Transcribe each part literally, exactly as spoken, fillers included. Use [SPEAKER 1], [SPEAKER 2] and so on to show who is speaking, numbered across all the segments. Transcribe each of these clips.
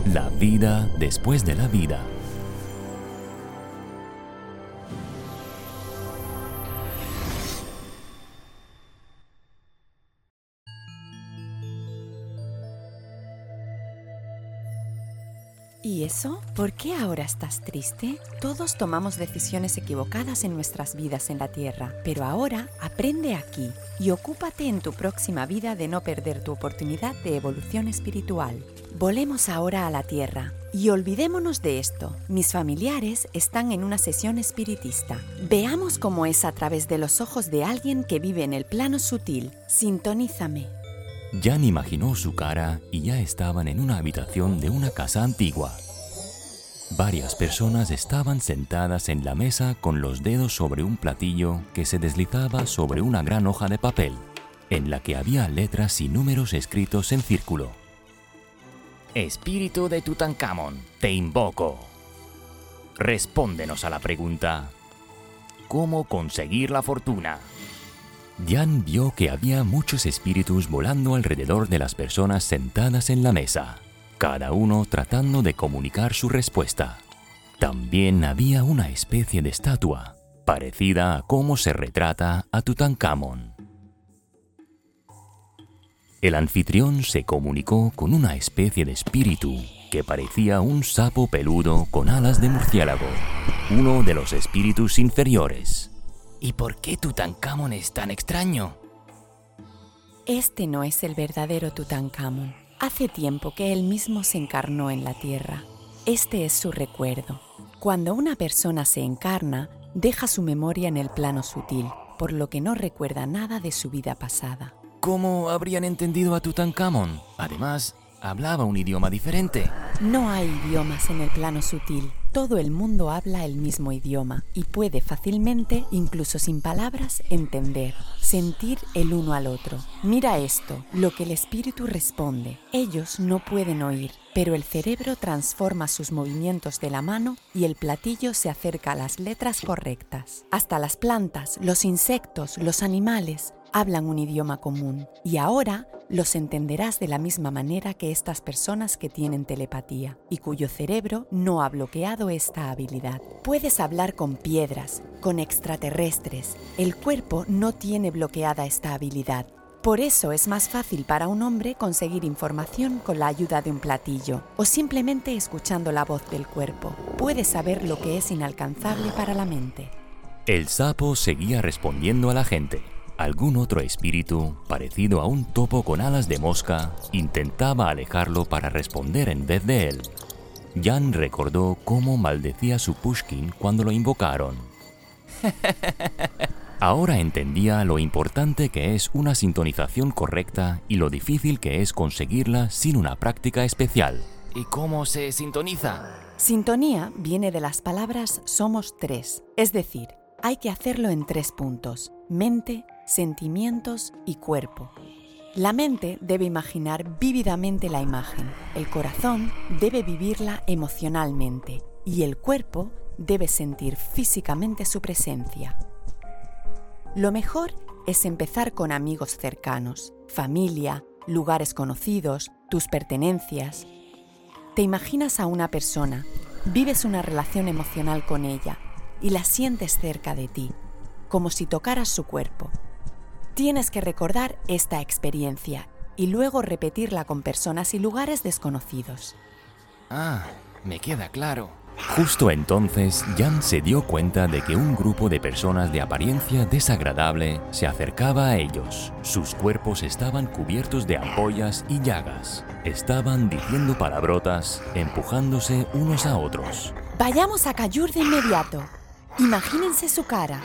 [SPEAKER 1] La vida después de la vida.
[SPEAKER 2] ¿Y eso? ¿Por qué ahora estás triste? Todos tomamos decisiones equivocadas en nuestras vidas en la Tierra, pero ahora aprende aquí y ocúpate en tu próxima vida de no perder tu oportunidad de evolución espiritual. Volemos ahora a la Tierra y olvidémonos de esto. Mis familiares están en una sesión espiritista. Veamos cómo es a través de los ojos de alguien que vive en el plano sutil. Sintonízame.
[SPEAKER 1] Jan imaginó su cara y ya estaban en una habitación de una casa antigua. Varias personas estaban sentadas en la mesa con los dedos sobre un platillo que se deslizaba sobre una gran hoja de papel, en la que había letras y números escritos en círculo. Espíritu de Tutankamón, te invoco. Respóndenos a la pregunta: ¿cómo conseguir la fortuna? Jan vio que había muchos espíritus volando alrededor de las personas sentadas en la mesa, cada uno tratando de comunicar su respuesta. También había una especie de estatua, parecida a cómo se retrata a Tutankamón. El anfitrión se comunicó con una especie de espíritu que parecía un sapo peludo con alas de murciélago, uno de los espíritus inferiores. ¿Y por qué Tutankamón es tan extraño?
[SPEAKER 2] Este no es el verdadero Tutankamón. Hace tiempo que él mismo se encarnó en la Tierra. Este es su recuerdo. Cuando una persona se encarna, deja su memoria en el plano sutil, por lo que no recuerda nada de su vida pasada.
[SPEAKER 1] ¿Cómo habrían entendido a Tutankamón? Además, hablaba un idioma diferente.
[SPEAKER 2] No hay idiomas en el plano sutil. Todo el mundo habla el mismo idioma y puede fácilmente, incluso sin palabras, entender, sentir el uno al otro. Mira esto, lo que el espíritu responde. Ellos no pueden oír, pero el cerebro transforma sus movimientos de la mano y el platillo se acerca a las letras correctas. Hasta las plantas, los insectos, los animales hablan un idioma común y ahora los entenderás de la misma manera que estas personas que tienen telepatía y cuyo cerebro no ha bloqueado esta habilidad. Puedes hablar con piedras, con extraterrestres. El cuerpo no tiene bloqueada esta habilidad. Por eso es más fácil para un hombre conseguir información con la ayuda de un platillo o simplemente escuchando la voz del cuerpo. Puedes saber lo que es inalcanzable para la mente.
[SPEAKER 1] El sapo seguía respondiendo a la gente. Algún otro espíritu, parecido a un topo con alas de mosca, intentaba alejarlo para responder en vez de él. Jan recordó cómo maldecía su Pushkin cuando lo invocaron. Ahora entendía lo importante que es una sintonización correcta y lo difícil que es conseguirla sin una práctica especial. ¿Y cómo se sintoniza?
[SPEAKER 2] Sintonía viene de las palabras somos tres, es decir, hay que hacerlo en tres puntos: mente, sentimientos y cuerpo. La mente debe imaginar vívidamente la imagen, el corazón debe vivirla emocionalmente y el cuerpo debe sentir físicamente su presencia. Lo mejor es empezar con amigos cercanos, familia, lugares conocidos, tus pertenencias. Te imaginas a una persona, vives una relación emocional con ella y la sientes cerca de ti, como si tocaras su cuerpo. Tienes que recordar esta experiencia y luego repetirla con personas y lugares desconocidos.
[SPEAKER 1] Ah, me queda claro. Justo entonces, Jan se dio cuenta de que un grupo de personas de apariencia desagradable se acercaba a ellos. Sus cuerpos estaban cubiertos de ampollas y llagas. Estaban diciendo palabrotas, empujándose unos a otros.
[SPEAKER 2] Vayamos a Kayur de inmediato. Imagínense su cara.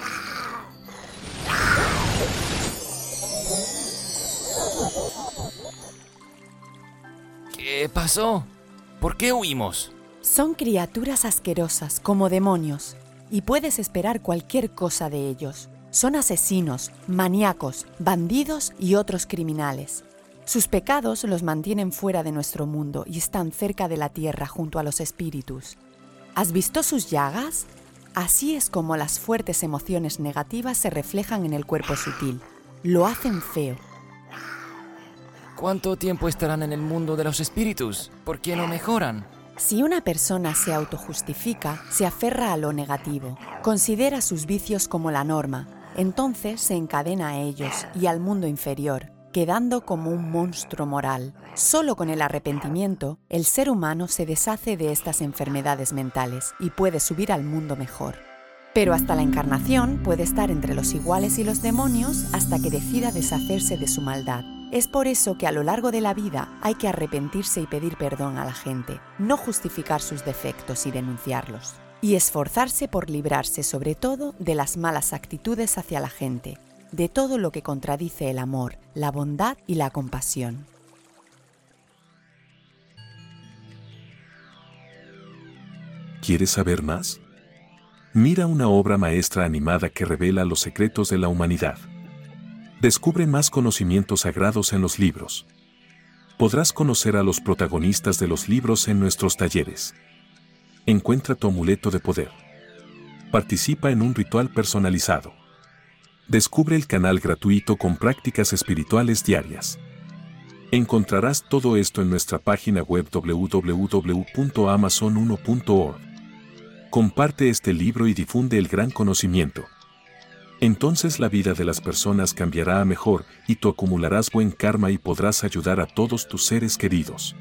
[SPEAKER 1] ¿Qué pasó? ¿Por qué huimos?
[SPEAKER 2] Son criaturas asquerosas, como demonios, y puedes esperar cualquier cosa de ellos. Son asesinos, maníacos, bandidos y otros criminales. Sus pecados los mantienen fuera de nuestro mundo y están cerca de la tierra junto a los espíritus. ¿Has visto sus llagas? Así es como las fuertes emociones negativas se reflejan en el cuerpo sutil. Lo hacen feo.
[SPEAKER 1] ¿Cuánto tiempo estarán en el mundo de los espíritus? ¿Por qué no mejoran?
[SPEAKER 2] Si una persona se autojustifica, se aferra a lo negativo, considera sus vicios como la norma, entonces se encadena a ellos y al mundo inferior, quedando como un monstruo moral. Solo con el arrepentimiento, el ser humano se deshace de estas enfermedades mentales y puede subir al mundo mejor. Pero hasta la encarnación puede estar entre los iguales y los demonios hasta que decida deshacerse de su maldad. Es por eso que a lo largo de la vida hay que arrepentirse y pedir perdón a la gente, no justificar sus defectos y denunciarlos. Y esforzarse por librarse sobre todo de las malas actitudes hacia la gente, de todo lo que contradice el amor, la bondad y la compasión.
[SPEAKER 3] ¿Quieres saber más? Mira una obra maestra animada que revela los secretos de la humanidad. Descubre más conocimientos sagrados en los libros. Podrás conocer a los protagonistas de los libros en nuestros talleres. Encuentra tu amuleto de poder. Participa en un ritual personalizado. Descubre el canal gratuito con prácticas espirituales diarias. Encontrarás todo esto en nuestra página web w w w punto amazon uno punto org. Comparte este libro y difunde el gran conocimiento. Entonces la vida de las personas cambiará a mejor y tú acumularás buen karma y podrás ayudar a todos tus seres queridos.